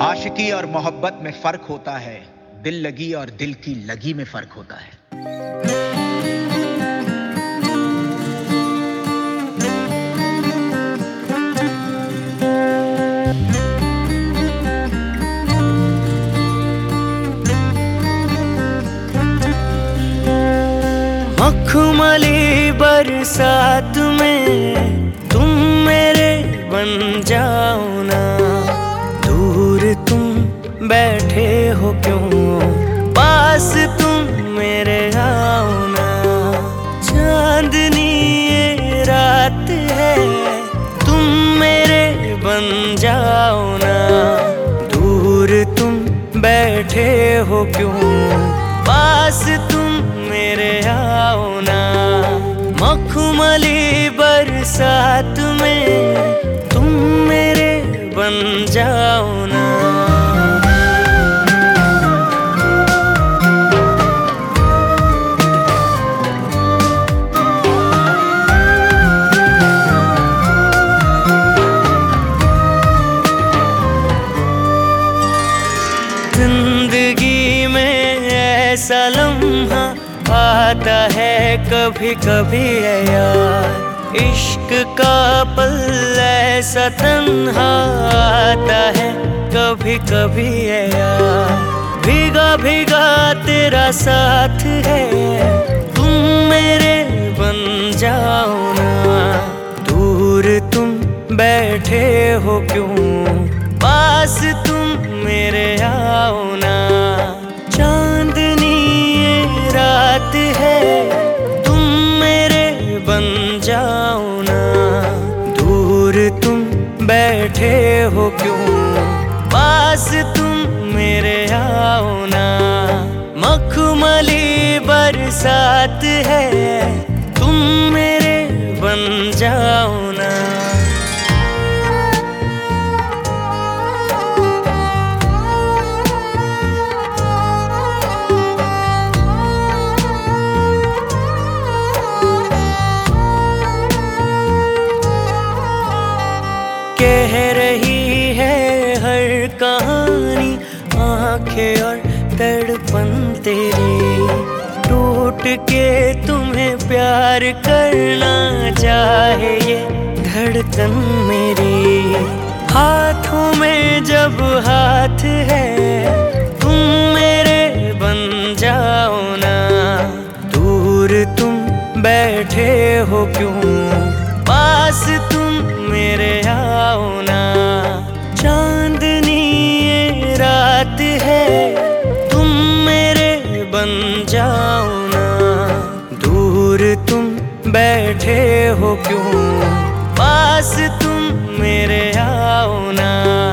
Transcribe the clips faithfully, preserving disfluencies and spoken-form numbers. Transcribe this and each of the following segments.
आशिकी और मोहब्बत में फर्क होता है, दिल लगी और दिल की लगी में फर्क होता है। मखमली बरसात में तुम मेरे बन जाओ ना, दूर तुम बैठे हो क्यों, पास तुम मेरे आओ ना। चांदनी ये रात है, तुम मेरे बन जाओ ना, दूर तुम बैठे हो क्यों, पास तुम मेरे आओ ना। मखमली बरसात में तुम मेरे बन जाओ ना। जिंदगी में ऐसा लम्हा आता है कभी कभी है यार, इश्क का पल ऐसा तन्हा आता है कभी कभी है यार। भीगा भीगा तेरा साथ है, तुम मेरे बन जाओ ना, दूर तुम बैठे हो क्यों, पास तुम मेरे आओ ना। चांदनी ये रात है, तुम मेरे बन जाओ ना, दूर तुम बैठे हो क्यों, पास तुम मेरे आओ ना। मखमली बरसात है, तुम मेरे बन जाओ ना। कह रही है हर कहानी आंखें और तड़पन तेरी, टूट के तुम्हें प्यार करना चाहे ये धड़कन मेरी। हाथों में जब हाथ है, तुम मेरे बन जाओ ना, दूर तुम बैठे हो क्यों, पास तुम मेरे आओ ना। चांदनी ये रात है, तुम मेरे बन जाओ ना, दूर तुम बैठे हो क्यों, पास तुम मेरे आओ ना।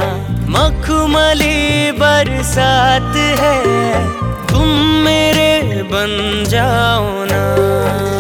मखमली बरसात है, तुम मेरे बन जाओ ना।